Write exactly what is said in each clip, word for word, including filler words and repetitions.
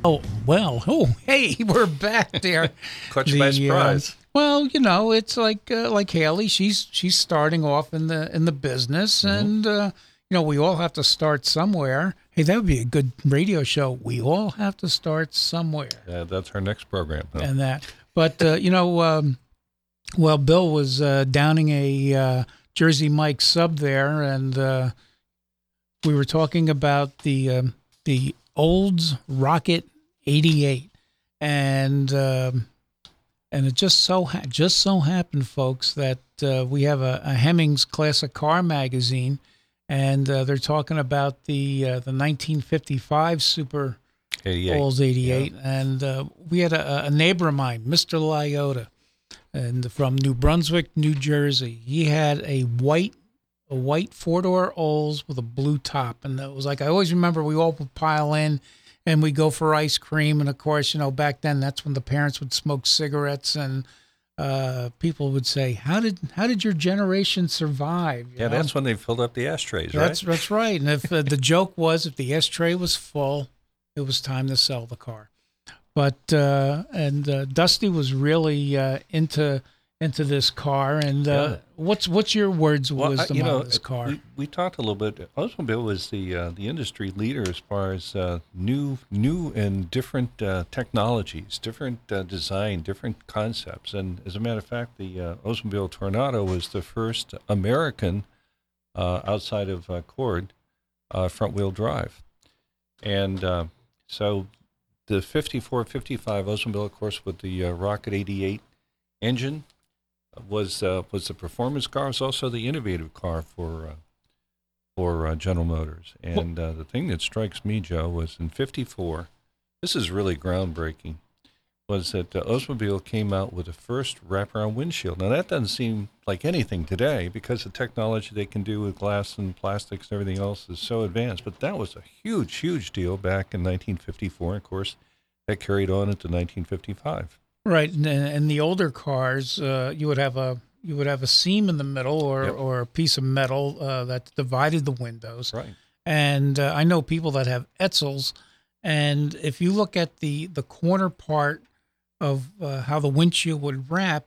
Oh, well, oh, hey, we're back there. Caught you by surprise. Uh, well, you know, it's like uh, like Haley. She's she's starting off in the in the business, mm-hmm. and uh, you know, we all have to start somewhere. Hey, that would be a good radio show. We all have to start somewhere. Yeah, that's our next program. Though. And that, but uh, you know, um, well, Bill was uh, downing a uh, Jersey Mike sub there, and uh, we were talking about the um, the Olds Rocket eighty-eight, and um, and it just so ha- just so happened, folks, that uh, we have a, a Hemmings Classic Car magazine, and uh, they're talking about the uh, the nineteen fifty-five Super eighty-eight. Olds eighty-eight, yeah. And uh, we had a, a neighbor of mine, Mister Lyota, and from New Brunswick, New Jersey. He had a white a white four-door Olds with a blue top, and it was like, I always remember we all would pile in and we go for ice cream, and of course, you know, back then that's when the parents would smoke cigarettes, and uh, people would say, "How did how did your generation survive?" You yeah, know? That's when they filled up the ashtrays, right? That's that's right. And if uh, the joke was, if the ashtray was full, it was time to sell the car. But uh, and uh, Dusty was really uh, into into this car. And uh, yeah. what's what's your words of well, wisdom I, you know, on this car? We, we talked a little bit. Oldsmobile was the uh, the industry leader as far as uh, new new and different uh, technologies, different uh, design, different concepts. And as a matter of fact, the uh, Oldsmobile Tornado was the first American uh, outside of uh, Cord uh, front wheel drive, and uh, so the fifty-four fifty-five Oldsmobile, of course, with the uh, Rocket eighty-eight engine, was uh, was the performance car. It was also the innovative car for uh, for uh, General Motors. And uh, the thing that strikes me, Joe, was in fifty-four. This is really groundbreaking. Was that uh, Oldsmobile came out with the first wraparound windshield. Now that doesn't seem like anything today because the technology they can do with glass and plastics and everything else is so advanced. But that was a huge, huge deal back in nineteen fifty-four. Of course, that carried on into nineteen fifty-five. Right, and in the older cars, uh, you would have a you would have a seam in the middle, or Yep. or a piece of metal uh, that divided the windows. Right. And uh, I know people that have Etzels, and if you look at the the corner part of uh, how the windshield would wrap,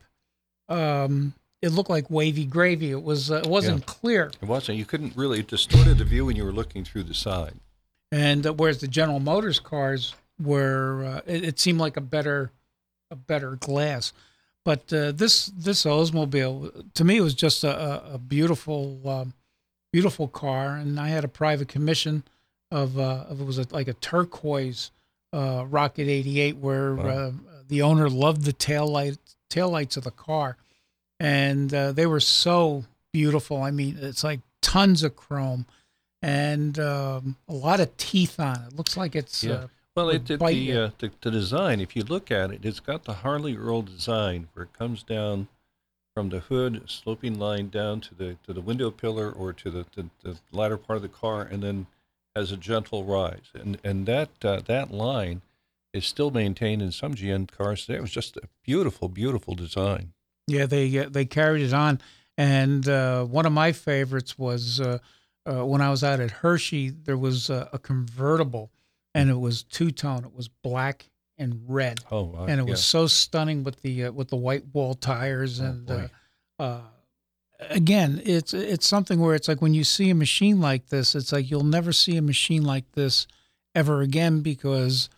um, it looked like wavy gravy. It was uh, it wasn't Yeah. clear, It wasn't. You couldn't really it distorted the view when you were looking through the side. and uh, whereas the General Motors cars were, uh, it, it seemed like a better. a better glass. But uh, this this Oldsmobile, to me, was just a, a beautiful um, beautiful car. And I had a private commission of, uh, of it was a, like a turquoise uh, Rocket eighty-eight, where Wow. uh, the owner loved the tail light, tail lights of the car. And uh, they were so beautiful. I mean, it's like tons of chrome and um, a lot of teeth on it. Looks like it's... Yeah. Uh, Well, would it, it, bite the, you. uh, the the design, if you look at it, it's got the Harley Earl design where it comes down from the hood, sloping line down to the to the window pillar or to the, the, the latter part of the car, and then has a gentle rise. And and that uh, that line is still maintained in some G M cars today. It was just a beautiful, beautiful design. Yeah, they uh, they carried it on, and uh, one of my favorites was uh, uh, when I was out at Hershey. There was a, a convertible, and it was two tone. It was black and red, Oh, wow. and it yeah. was so stunning with the uh, with the white wall tires. Oh, And uh, boy. uh, again, it's it's something where it's like when you see a machine like this, it's like you'll never see a machine like this ever again, because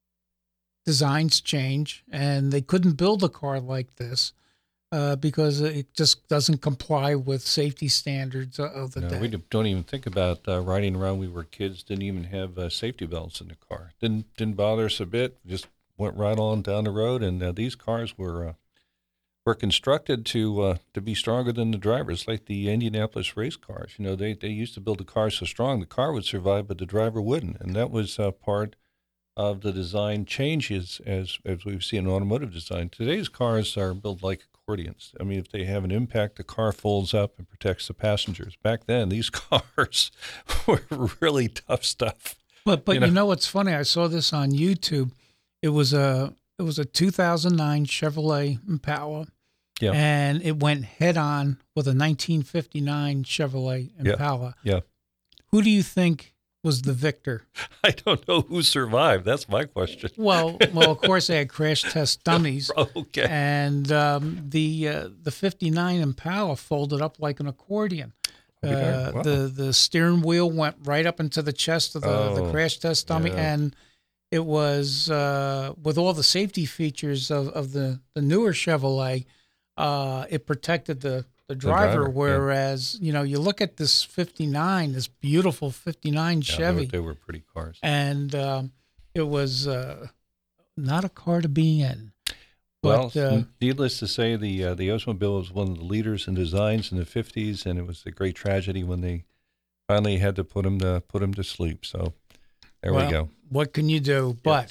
designs change, and they couldn't build a car like this. Uh, because it just doesn't comply with safety standards of the No, day. we don't even think about uh, riding around. We were kids, didn't even have uh, safety belts in the car. Didn't didn't bother us a bit. Just went right on down the road. And uh, these cars were uh, were constructed to uh, to be stronger than the drivers, like the Indianapolis race cars. You know, they they used to build the car so strong the car would survive, but the driver wouldn't. And that was uh, part of the design changes as as we've seen in automotive design. Today's cars are built like accordions. I mean, if they have an impact, the car folds up and protects the passengers. Back then, these cars were really tough stuff. But but you you know? know, what's funny? I saw this on YouTube. It was a it was a two thousand nine Chevrolet Impala, Yeah. and it went head on with a nineteen fifty-nine Chevrolet Yeah. Impala. Yeah. Who do you think was the victor. I don't know who survived. That's my question. Well, well, of course they had crash test dummies, Okay. and um, the uh, the fifty-nine Impala folded up like an accordion. Oh, darn. Uh, Wow. the the steering wheel went right up into the chest of the, Oh, the crash test dummy, yeah. and it was uh, with all the safety features of, of the, the newer Chevrolet. Uh, it protected the, the driver, driver, yeah. whereas you know you look at this fifty-nine, this beautiful fifty-nine Yeah, Chevy, They were, they were pretty cars. and um, it was uh, not a car to be in. Well, But, uh, needless to say, the uh, the Oldsmobile was one of the leaders in designs in the fifties, and it was a great tragedy when they finally had to put him to put him to sleep. So there well, we go. What can you do? But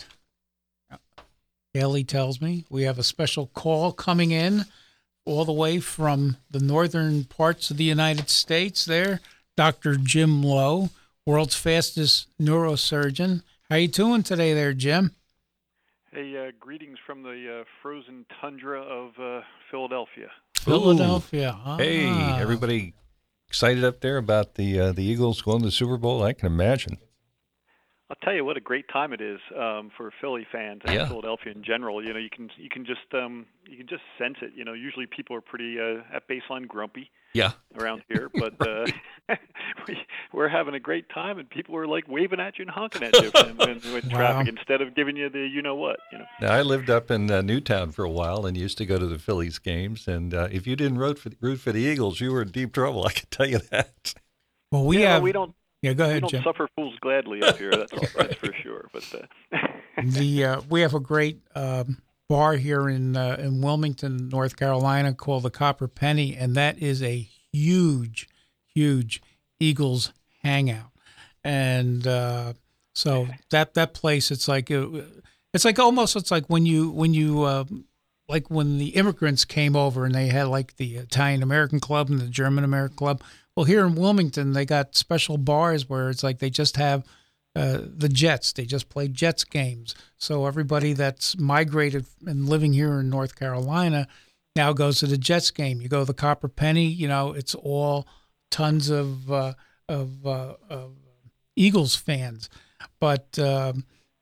Haley tells me we have a special call coming in all the way from the northern parts of the United States there. Doctor Jim Lowe, world's fastest neurosurgeon. How you doing today there, Jim? Hey, uh, greetings from the uh, frozen tundra of uh, Philadelphia. Philadelphia. Ah. Hey, everybody excited up there about the uh, the Eagles going to the Super Bowl? I can imagine. I'll tell you what a great time it is um, for Philly fans and Yeah. Philadelphia in general. You know, you can you can just um, you can just sense it. You know, usually people are pretty uh, at baseline grumpy Yeah. around here, but uh, we, we're having a great time, and people are like waving at you and honking at you in, in, in Wow. traffic instead of giving you the you know what. You know. Now, I lived up in uh, Newtown for a while and used to go to the Phillies games. And uh, if you didn't root for, root for the Eagles, you were in deep trouble. I can tell you that. Well, we yeah, have. well, we don't. yeah, go We ahead, don't Jim. suffer fools gladly up here. That's, that's for sure. But uh, the uh, we have a great um, bar here in uh, in Wilmington, North Carolina, called the Copper Penny, and that is a huge, huge Eagles hangout. And uh, so that that place, it's like uh, it's like almost it's like when you when you uh, like when the immigrants came over and they had like the Italian American Club and the German American Club. Well, here in Wilmington, they got special bars where it's like they just have uh, the Jets. They just play Jets games. So everybody that's migrated and living here in North Carolina now goes to the Jets game. You go to the Copper Penny, you know, it's all tons of uh, of, uh, of Eagles fans. But um,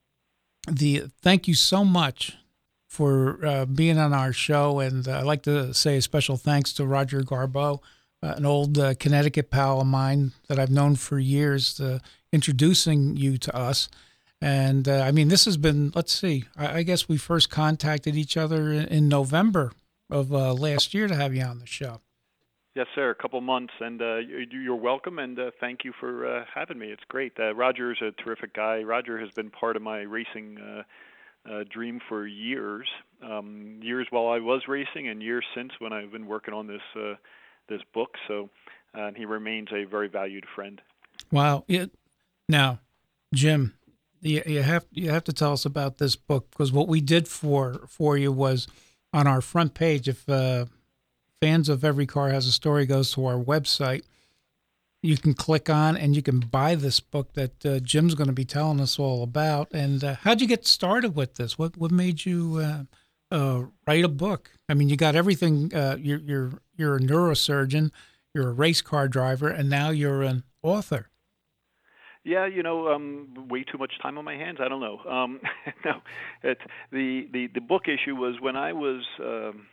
the thank you so much for uh, being on our show, and uh, I'd like to say a special thanks to Roger Garbeau, uh, an old uh, Connecticut pal of mine that I've known for years, uh, introducing you to us. And uh, I mean, this has been, let's see, I, I guess we first contacted each other in, in November of uh, last year to have you on the show. Yes, sir. A couple months, and uh, you- you're welcome, and uh, thank you for uh, having me. It's great. Uh, Roger is a terrific guy. Roger has been part of my racing uh, uh, dream for years, um, years while I was racing, and years since when I've been working on this uh, this book. So, uh, and he remains a very valued friend. Wow. It, now, Jim, you, you have you have to tell us about this book, because what we did for for you was on our front page. If uh, fans of Every Car Has a Story goes to our website, you can click on and you can buy this book that uh, Jim's going to be telling us all about. And uh, how'd you get started with this? What what made you uh, uh, write a book? I mean, you got everything. Uh, you're you're you're a neurosurgeon, you're a race car driver, and now you're an author. Yeah, you know, um, way too much time on my hands. I don't know. Um, no, it, the the the book issue was when I was um,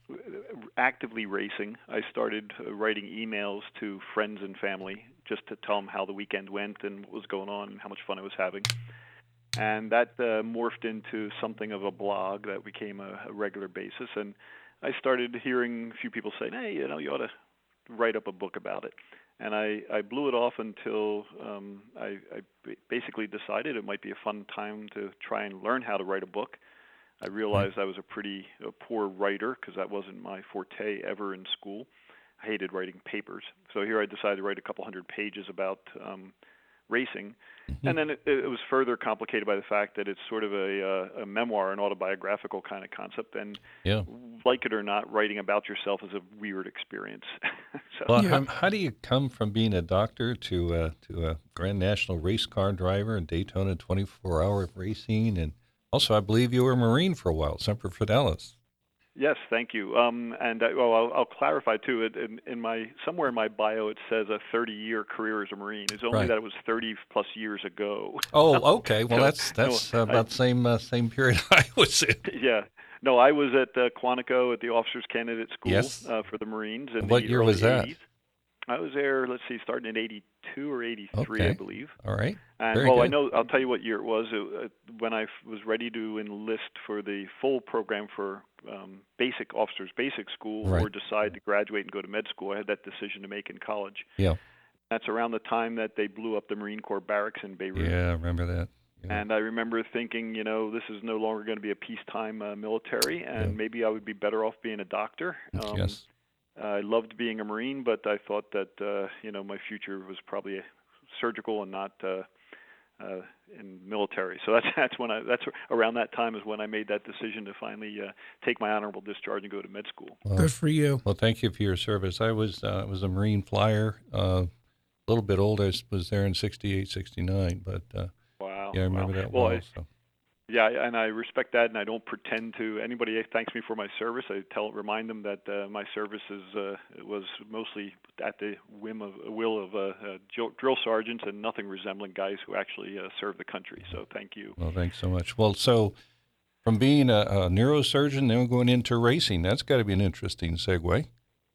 actively racing. I started uh, writing emails to friends and family just to tell them how the weekend went and what was going on and how much fun I was having. And that uh, morphed into something of a blog that became a, a regular basis. And I started hearing a few people saying, "Hey, you know, you ought to write up a book about it." And I, I blew it off until um, I, I basically decided it might be a fun time to try and learn how to write a book. I realized I was a pretty uh, poor writer because that wasn't my forte ever in school. I hated writing papers. So here I decided to write a couple hundred pages about um, racing. Mm-hmm. And then it, it was further complicated by the fact that it's sort of a, uh, a memoir, an autobiographical kind of concept. And Yeah. like it or not, writing about yourself is a weird experience. so, Well, Yeah. how, how do you come from being a doctor to uh, to a Grand National race car driver and Daytona twenty-four hour racing? And also, I believe you were a Marine for a while, Semper Fidelis. Yes, thank you. Um, and I, well, I'll, I'll clarify too. It, in, in my somewhere in my bio, it says a thirty-year career as a Marine. It's only Right. that it was thirty plus years ago. Oh, okay. Well, So, that's that's no, uh, about the same uh, same period I was in. yeah. No, I was at uh, Quantico at the Officers Candidate School Yes. uh, for the Marines in What the year early was that? eighties. I was there, let's see, starting in eighty-two or eighty-three, I Okay. believe. All right. And Very well, I good. know, I'll tell you what year it was. It, uh, when I f- was ready to enlist for the full program for um, basic officers, basic school, Right. or decide to graduate and go to med school, I had that decision to make in college. Yeah. That's around the time that they blew up the Marine Corps barracks in Beirut. Yeah, I remember that. Yeah. And I remember thinking, you know, this is no longer going to be a peacetime uh, military, and Yeah. maybe I would be better off being a doctor. Um, yes. I loved being a Marine, but I thought that, uh, you know, my future was probably surgical and not uh, uh, in military. So that's that's when I that's around that time is when I made that decision to finally uh, take my honorable discharge and go to med school. Well, Good for you. well, thank you for your service. I was uh, I was a Marine flyer, uh, a little bit old. I was, was there in sixty-eight, sixty-nine, but uh, Wow. yeah, I remember wow. that well. well. I, So. Yeah, and I respect that, and I don't pretend to. Anybody thanks me for my service, I tell, remind them that uh, my service is uh, was mostly at the whim of will of uh, uh, drill sergeants and nothing resembling guys who actually uh, serve the country. So thank you. Well, thanks so much. Well, so from being a, a neurosurgeon, then going into racing, that's got to be an interesting segue.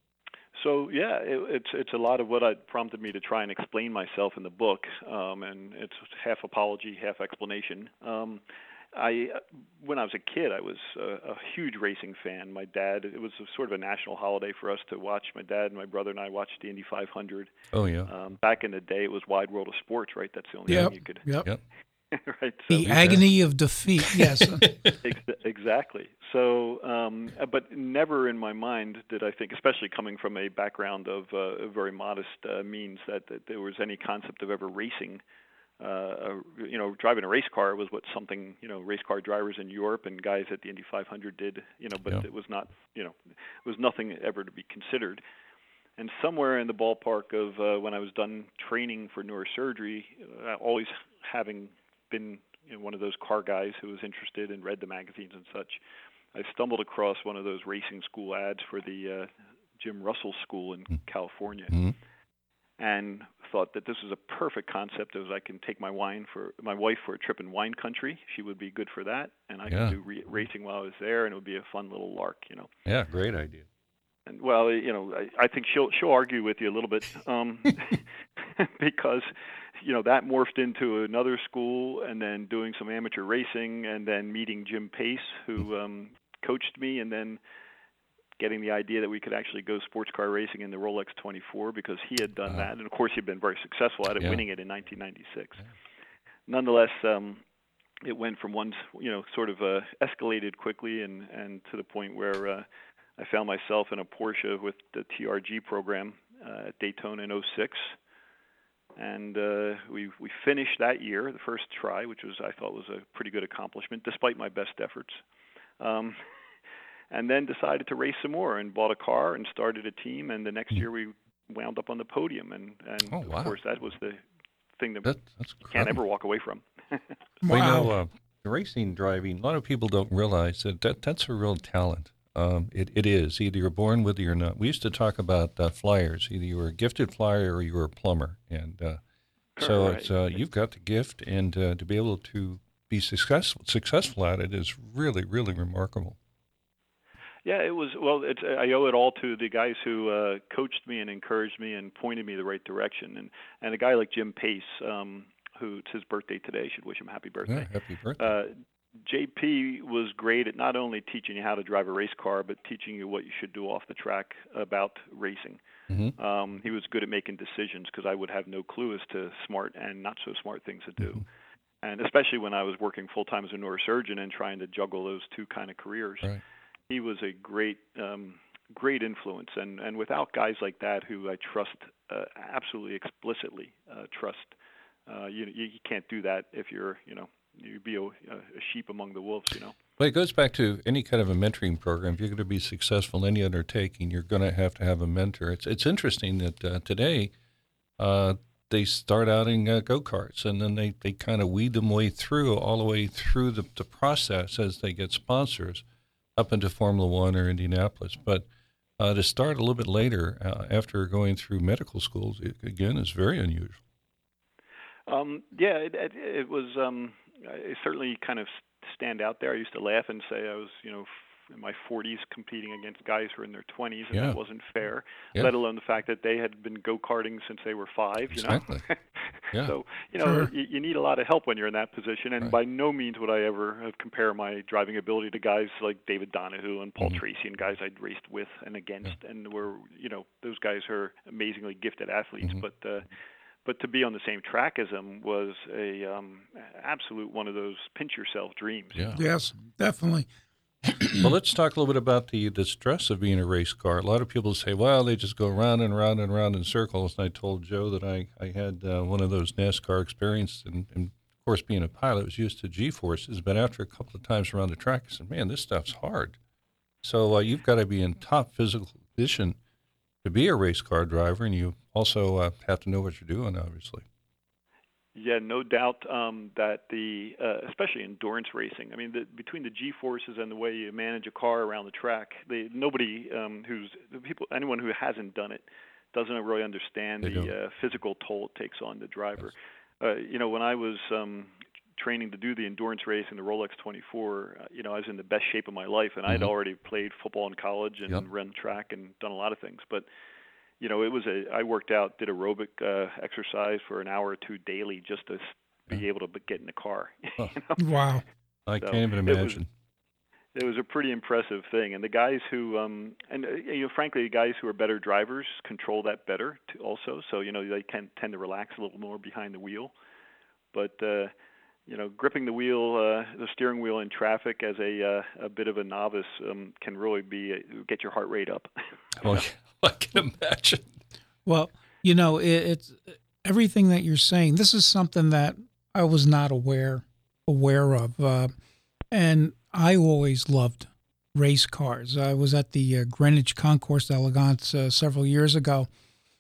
So yeah, it, it's it's a lot of what had prompted me to try and explain myself in the book, um, and it's half apology, half explanation. Um, I, when I was a kid, I was a, a huge racing fan. My dad, it was a, sort of a national holiday for us to watch. My dad and my brother and I watched the Indy five hundred. Oh, yeah. Um, back in the day, it was Wide World of Sports, right? That's the only Yep. thing you could. Yep. Yep. Right. So, The agony of defeat. Yes. ex- exactly. So, um, but never in my mind did I think, especially coming from a background of uh, very modest uh, means, that, that there was any concept of ever racing. Uh, you know, driving a race car was what something, you know, race car drivers in Europe and guys at the Indy five hundred did, you know, but Yeah. it was not, you know, it was nothing ever to be considered. And somewhere in the ballpark of uh, when I was done training for neurosurgery, uh, always having been, you know, one of those car guys who was interested and read the magazines and such, I stumbled across one of those racing school ads for the uh, Jim Russell School in mm. California. Mm-hmm. And thought that this was a perfect concept, as I can take my wine for my wife for a trip in wine country. She would be good for that, and I yeah. could do re- racing while I was there, and it would be a fun little lark, you know. Yeah, great idea. And well, you know, I, I think she'll she'll argue with you a little bit, um, because, you know, that morphed into another school, and then doing some amateur racing, and then meeting Jim Pace, who um, coached me, and then getting the idea that we could actually go sports car racing in the Rolex twenty-four, because he had done wow. that, and of course he'd been very successful at it, yeah. winning it in nineteen ninety-six. Yeah. Nonetheless, um, it went from one, you know, sort of uh, escalated quickly, and, and to the point where uh, I found myself in a Porsche with the T R G program uh, at Daytona in oh six, and uh, we we finished that year, the first try, which was I thought was a pretty good accomplishment, despite my best efforts. Um, And then decided to race some more and bought a car and started a team. And the next year we wound up on the podium. And, and oh, wow. of course, that was the thing that, that that's you can't ever walk away from. Wow. Well, you know, uh, racing driving, a lot of people don't realize that, that that's a real talent. Um, it, it is. Either you're born with it or not. We used to talk about uh, flyers. Either you were a gifted flyer or you were a plumber. And uh, so right. it's uh, you've got the gift. And uh, to be able to be successful, successful at it is really, really remarkable. Yeah, it was. Well, it's, I owe it all to the guys who uh, coached me and encouraged me and pointed me the right direction. And and a guy like Jim Pace, um, who it's his birthday today, should wish him happy birthday. Yeah, happy birthday. Uh, J P was great at not only teaching you how to drive a race car, but teaching you what you should do off the track about racing. Mm-hmm. Um, he was good at making decisions, because I would have no clue as to smart and not so smart things to do. Mm-hmm. And especially when I was working full time as a neurosurgeon and trying to juggle those two kind of careers. Right. He was a great, um, great influence, and, and without guys like that, who I trust uh, absolutely explicitly uh, trust, uh, you you can't do that if you're, you know, you'd be a, a sheep among the wolves, you know. Well, it goes back to any kind of a mentoring program. If you're going to be successful in any undertaking, you're going to have to have a mentor. It's it's interesting that uh, today uh, they start out in uh, go-karts, and then they, they kind of weed them way through, all the way through the, the process as they get sponsors. up into Formula One or Indianapolis. But uh, to start a little bit later, uh, after going through medical schools, it, again, is very unusual. Um, yeah, it, it, it was um, it certainly kind of stand out there. I used to laugh and say I was, you know, in my forties competing against guys who were in their twenties, and Yeah. that wasn't fair, Yeah. let alone the fact that they had been go-karting since they were five, you Exactly. know. Yeah. So, you know, Sure. you, you need a lot of help when you're in that position, and Right. by no means would I ever uh, compare my driving ability to guys like David Donahue and Paul Mhm. Tracy and guys I'd raced with and against, and were, you know, those guys are amazingly gifted athletes, Mhm. but uh, but to be on the same track as them was a um, absolute one of those pinch yourself dreams. Yeah. Yes, definitely. Well, let's talk a little bit about the, the stress of being a race car. A lot of people say, well, they just go round and round and round in circles. And I told Joe that I, I had uh, one of those NASCAR experiences. And, and, of course, being a pilot, was used to G-forces. But after a couple of times around the track, I said, man, this stuff's hard. So uh, you've got to be in top physical condition to be a race car driver. And you also uh, have to know what you're doing, obviously. Yeah, no doubt um, that the, uh, especially endurance racing. I mean, the, between the G forces and the way you manage a car around the track, the, nobody um, who's the people, anyone who hasn't done it, doesn't really understand They don't. the uh, physical toll it takes on the driver. Uh, you know, when I was um, training to do the endurance race in the Rolex twenty-four, uh, you know, I was in the best shape of my life, and I'd Mhm. already played football in college and Yep. run track and done a lot of things, but you know, it was a. I worked out, did aerobic uh, exercise for an hour or two daily just to s- be Yeah. able to b- get in the car. Huh. You know? Wow. I So can't even it was- imagine. It was a pretty impressive thing, and the guys who, um, and uh, you know, frankly, the guys who are better drivers control that better too also. So you know, they can tend to relax a little more behind the wheel. But uh, you know, gripping the wheel, uh, the steering wheel in traffic as a uh, a bit of a novice um, can really be uh, get your heart rate up. Oh, yeah. I can imagine. Well, you know, it, it's everything that you're saying. This is something that I was not aware aware of, uh, and I always loved race cars. I was at the uh, Greenwich Concours d'Elegance uh, several years ago,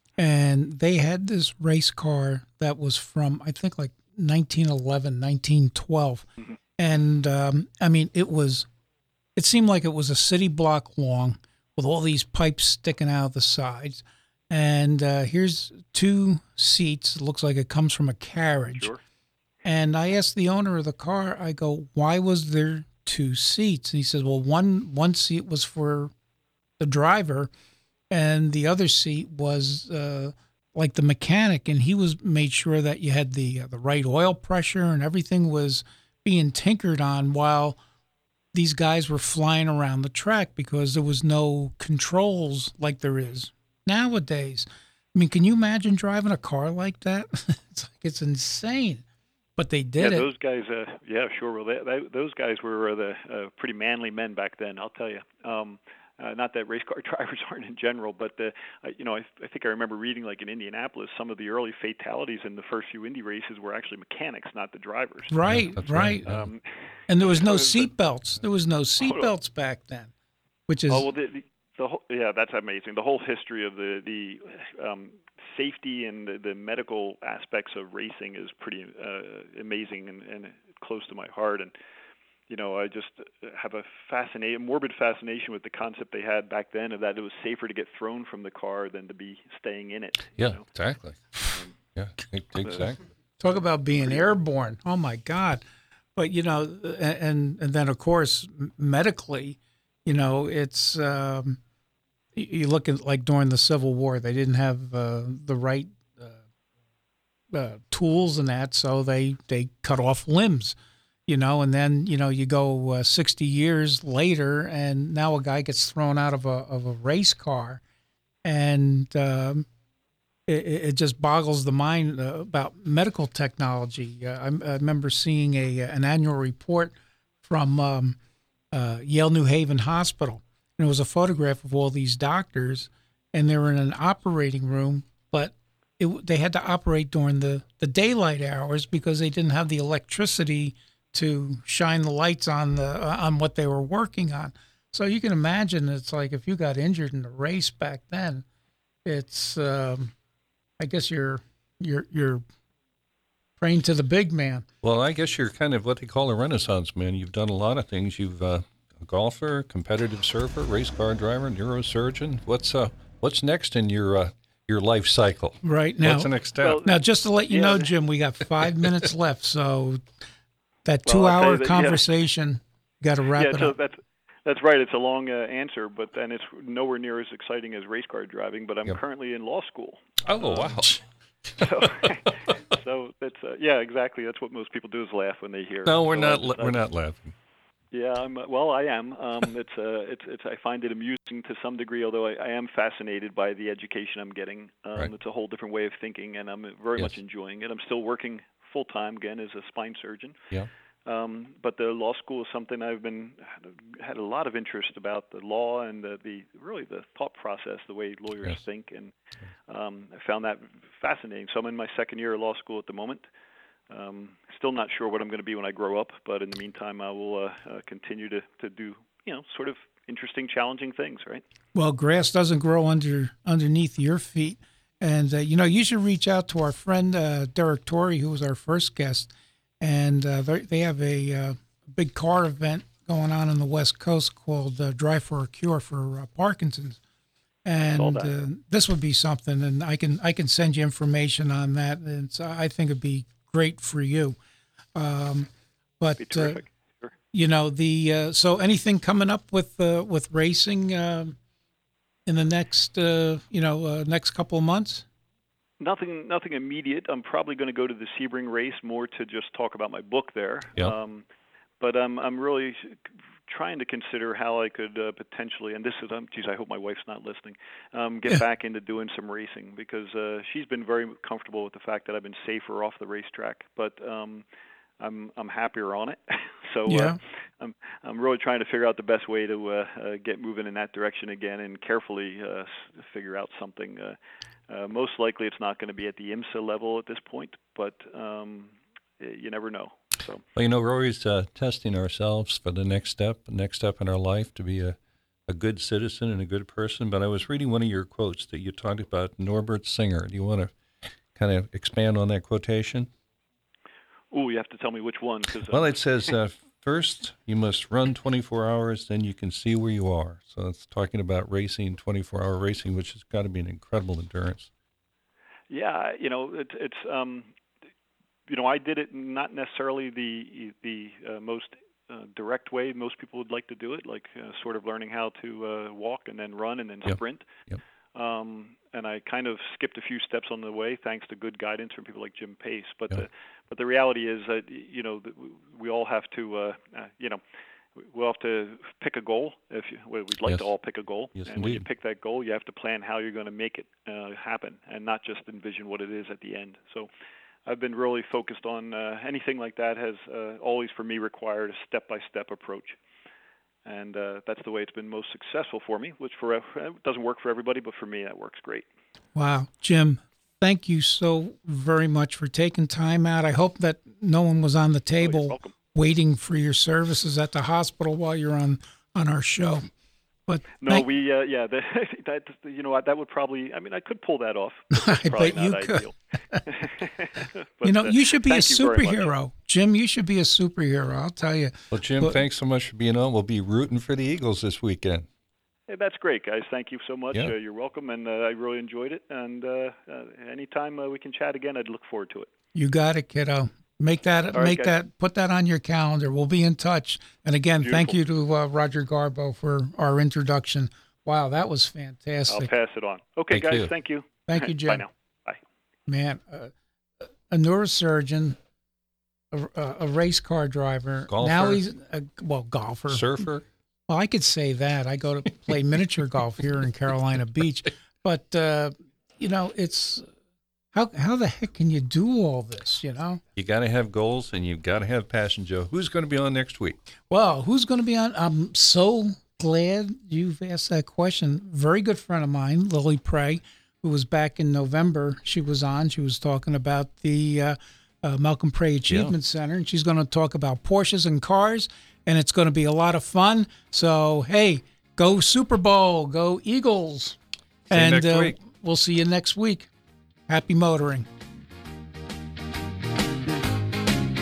and they had this race car that was from I think like nineteen eleven, nineteen twelve, Mm-hmm. and um, I mean it was. It seemed like it was a city block long with all these pipes sticking out of the sides. And uh, here's two seats. It looks like it comes from a carriage. Sure. And I asked the owner of the car, I go, why was there two seats? And he says, well, one one seat was for the driver, and the other seat was uh, like the mechanic. And he was made sure that you had the uh, the right oil pressure and everything was being tinkered on while these guys were flying around the track because there was no controls like there is nowadays. I mean, can you imagine driving a car like that? It's like it's insane, but they did yeah, it. those guys. Uh, yeah, sure. Well, they, they, those guys were uh, the uh, pretty manly men back then. I'll tell you. Um, uh, not that race car drivers aren't in general, but uh, I, you know, I, I think I remember reading like in Indianapolis, some of the early fatalities in the first few Indy races were actually mechanics, not the drivers. Right, that's right. right. Um, And there was no but- seat belts. There was no seat belts back then, which is Oh well, the, the, the whole, yeah, that's amazing. The whole history of the the um, safety and the, the medical aspects of racing is pretty uh, amazing and, and close to my heart. And you know, I just have a fascinating, morbid fascination with the concept they had back then of that it was safer to get thrown from the car than to be staying in it. Yeah, You know? exactly. Yeah, e- exactly. talk about being airborne. Oh my God. But, you know, and, and then of course, medically, you know, it's, um, you you look at like during the Civil War, they didn't have uh, the right uh, uh, tools and that, so they, they cut off limbs, you know, and then, you know, you go uh, sixty years later and now a guy gets thrown out of a, of a race car and um, it, it just boggles the mind uh, about medical technology. Uh, I, I remember seeing a an annual report from um, uh, Yale New Haven Hospital, and it was a photograph of all these doctors, and they were in an operating room, but it, they had to operate during the, the daylight hours because they didn't have the electricity to shine the lights on the on what they were working on. So you can imagine it's like if you got injured in a race back then, it's um, I guess you're you're you're praying to the big man. Well, I guess you're kind of what they call a renaissance man. You've done a lot of things. You've uh, a golfer, competitive surfer, race car driver, neurosurgeon. What's uh what's next in your uh, your life cycle? Right now. What's the next step? Well, Now, just to let you Yeah. know, Jim, we got five minutes left, so that Well, I'll tell two-hour you that, yeah. conversation, got to wrap yeah, it so up. that's that's right. It's a long uh, answer, but then it's nowhere near as exciting as race car driving. But I'm Yep. currently in law school. Oh, wow. So, so that's uh, yeah, exactly. That's what most people do is laugh when they hear. No, we're so not. I- la- I- We're not laughing. Yeah, I'm, well, I am. Um, it's, uh, it's, it's. I find it amusing to some degree, although I, I am fascinated by the education I'm getting. Um, Right. It's a whole different way of thinking, and I'm very Yes. much enjoying it. I'm still working full time again as a spine surgeon. Yeah. Um, but the law school is something I've been had a lot of interest about the law and the, the really the thought process, the way lawyers Yes. think, and um, I found that fascinating. So I'm in my second year of law school at the moment. Um, still not sure what I'm going to be when I grow up, but in the meantime, I will uh, uh, continue to, to do you know sort of interesting, challenging things. Right? Well, grass doesn't grow under underneath your feet. And, uh, you know, you should reach out to our friend uh, Derek Torrey, who was our first guest. And uh, they they have a uh, big car event going on on the West Coast called uh, Drive for a Cure for uh, Parkinson's. And that. uh, this would be something, and I can I can send you information on that. And so I think it'd be great for you. Um, but Be uh, terrific. Sure. you know the uh, so anything coming up with uh, with racing um, in the next uh, you know uh, next couple of months? Nothing, nothing immediate. I'm probably going to go to the Sebring race more to just talk about my book there. Yep. Um, but I'm, I'm really trying to consider how I could uh, potentially, and this is, um, geez, I hope my wife's not listening, um, get Yeah. back into doing some racing because uh, she's been very comfortable with the fact that I've been safer off the racetrack, but um, I'm, I'm happier on it. so Yeah. uh, I'm, I'm really trying to figure out the best way to uh, uh, get moving in that direction again and carefully uh, s- figure out something. Uh, Uh, most likely, it's not going to be at the IMSA level at this point, but um, y- you never know. So, Well, you know, we're always uh, testing ourselves for the next step, the next step in our life to be a, a good citizen and a good person. But I was reading one of your quotes that you talked about Norbert Singer. Do you want to kind of expand on that quotation? ooh, you have to tell me which one. Cause, Well, um, it says, uh, first you must run twenty-four hours, then you can see where you are. So it's talking about racing, twenty-four hour racing, which has got to be an incredible endurance. yeah, you know, it, it's um, you know, I did it not necessarily the the uh, most uh, direct way most people would like to do it, like uh, sort of learning how to uh, walk and then run and then Yep. sprint. Yep. Um, and I kind of skipped a few steps on the way, thanks to good guidance from people like Jim Pace. But Yep. the but the reality is that you know that we all have to uh, uh, you know we'll have to pick a goal. If you, well, we'd like Yes. to all pick a goal, Yes, and when you indeed. pick that goal, you have to plan how you're going to make it uh, happen, and not just envision what it is at the end. So. I've been really focused on uh, anything like that has uh, always for me required a step-by-step approach. And uh, that's the way it's been most successful for me, which for it doesn't work for everybody, but for me that works great. Wow, Jim, thank you so very much for taking time out. I hope that no one was on the Oh, you're table welcome. waiting for your services at the hospital while you're on, on our show. But No, thank- we uh, yeah that, that you know that would probably I mean I could pull that off. But that's I probably bet you not could. ideal. But, you know, uh, you should be a thank you very much. superhero. Jim, you should be a superhero, I'll tell you. Well, Jim, But- thanks so much for being on. We'll be rooting for the Eagles this weekend. Hey, that's great, guys. Thank you so much. Yeah. Uh, you're welcome, and uh, I really enjoyed it. And uh, uh, anytime uh, we can chat again, I'd look forward to it. You got it, kiddo. Make that, All right, make guys. that, put that on your calendar. We'll be in touch. And again, thank you to uh, Roger Garbo for our introduction. Wow, that was I'll fantastic. pass it on. Okay, Thank guys. you. Thank you. Thank you, Jim. Bye now. Bye. Man, uh, a neurosurgeon, a, a race car driver. Golfer. Now he's a well golfer. Surfer? Well, I could say that. I go to play miniature golf here in Carolina Beach, but uh, you know, it's how how the heck can you do all this? You know. You got to have goals and you've got to have passion, Joe. Who's going to be on next week? Well, who's going to be on? I'm so glad you've asked that question. Very good friend of mine, Lily Prey, who was back in November. She was on. She was talking about the uh, uh, Malcolm Prey Achievement Center, and she's going to talk about Porsches and cars, and it's going to be a lot of fun. So, hey, go Super Bowl, go Eagles. See you and next uh, week. we'll see you next week. Happy motoring.